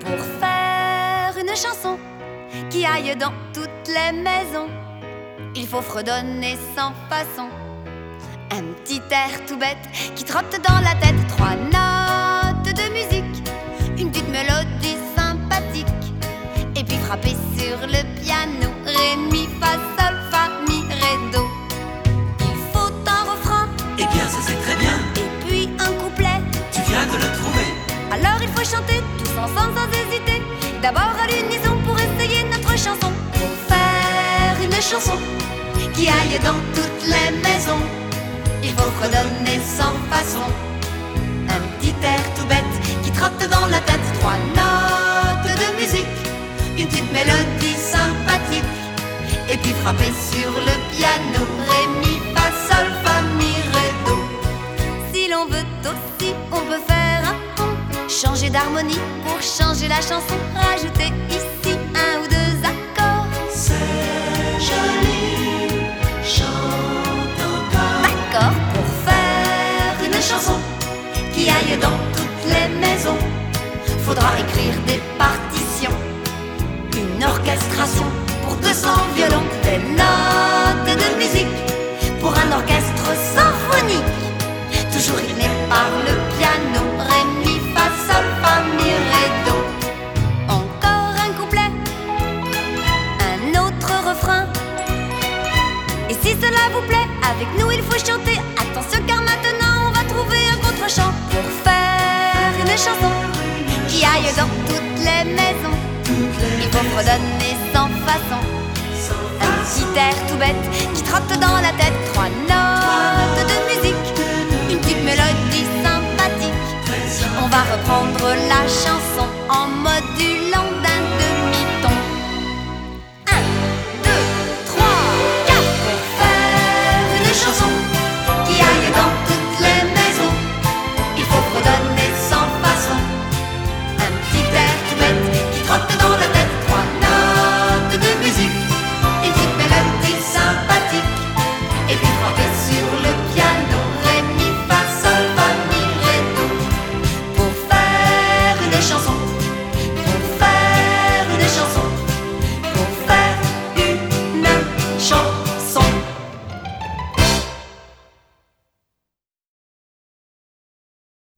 Pour faire une chanson qui aille dans toutes les maisons, il faut fredonner sans façon un petit air tout bête qui trotte dans la tête. 3 notes de musique, une petite mélodie sympathique, et puis frapper sur le piano. Ré, mi, fa, sol, fa, mi, ré, do. Il faut un refrain, Eh bien ça c'est très bien, et puis un couplet. tu viens de le trouver. Alors il faut chanter tous ensemble sans hésiter, d'abord à l'unisson pour essayer notre chanson. Pour faire une chanson qui aille dans toutes les maisons, il faut redonner sans façon un petit air tout bête qui trotte dans la tête. 3 notes de musique, une petite mélodie sympathique, et puis frapper sur le piano. Ré, mi, fa, sol, fa, mi, ré, do. Si l'on veut aussi, on peut faire un pont, changer d'harmonie pour changer la chanson, rajouter ici 1 ou 2 accords. C'est joli, chante encore. D'accord, pour faire une chanson qui aille dans toutes les maisons, faudra écrire des partitions, une orchestration pour 200 violons, des notes de musique pour un orchestre symphonique, toujours rythmé par le piano. Ré, mi, fa, sol, fa, mi, ré, do. Encore un couplet, un autre refrain. Et si cela vous plaît, avec nous il faut chanter. Attention car maintenant on va trouver un contre-champ. Pour faire une chanson qui aille dans toutes les maisons, il faut redonner sans façon un petit air tout bête qui trotte dans la tête. 3 notes de musique, une petite mélodie sympathique. On va reprendre la chanson en modulant